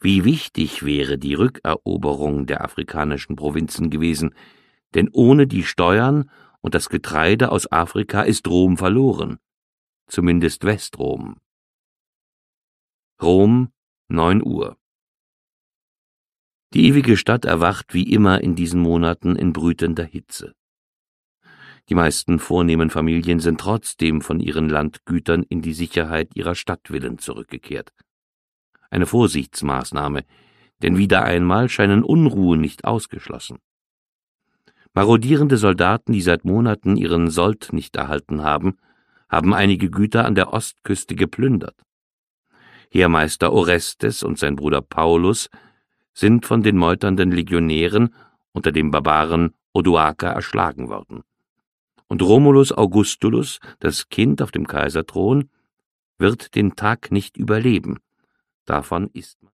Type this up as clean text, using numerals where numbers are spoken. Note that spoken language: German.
Wie wichtig wäre die Rückeroberung der afrikanischen Provinzen gewesen, denn ohne die Steuern und das Getreide aus Afrika ist Rom verloren, zumindest Westrom. Rom, 9 Uhr. Die ewige Stadt erwacht wie immer in diesen Monaten in brütender Hitze. Die meisten vornehmen Familien sind trotzdem von ihren Landgütern in die Sicherheit ihrer Stadtvillen zurückgekehrt. Eine Vorsichtsmaßnahme, denn wieder einmal scheinen Unruhen nicht ausgeschlossen. Marodierende Soldaten, die seit Monaten ihren Sold nicht erhalten haben, haben einige Güter an der Ostküste geplündert. Heermeister Orestes und sein Bruder Paulus sind von den meuternden Legionären unter dem Barbaren Odoaker erschlagen worden. Und Romulus Augustulus, das Kind auf dem Kaiserthron, wird den Tag nicht überleben. Davon ist